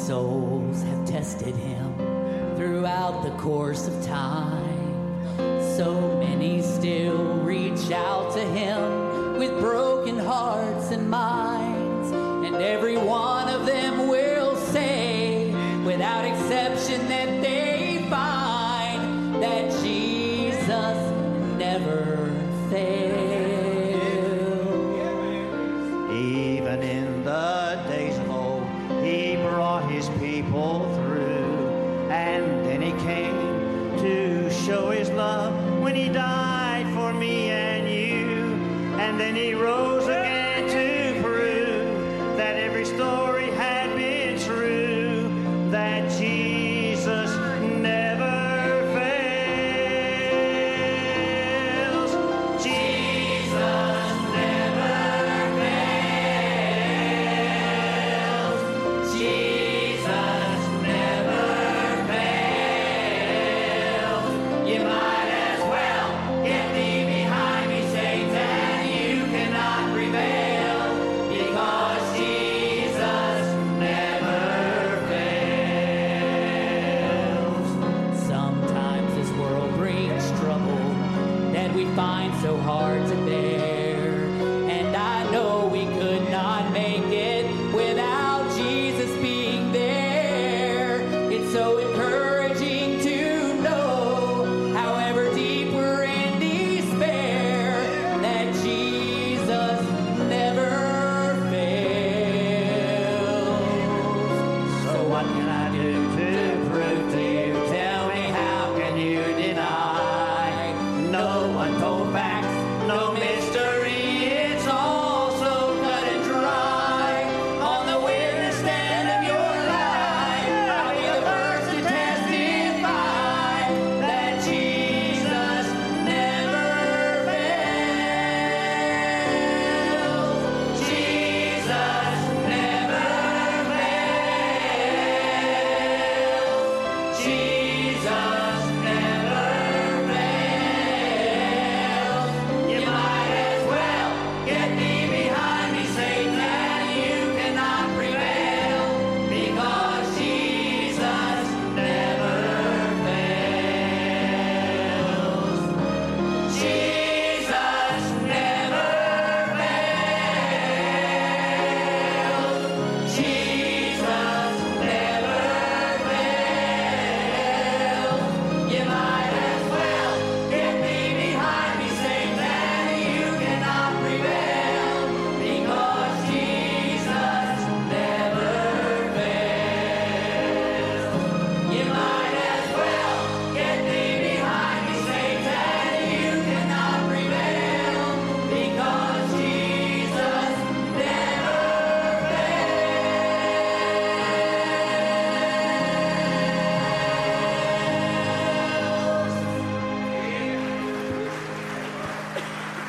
souls have tested him throughout the course of time. So many still reach out to him with broken hearts and minds. And every one of them will say, without exception, that they find that Jesus never fails. Even in the days of old, he brought his people through. And then he came to show his love when he died for me and you. And then he rose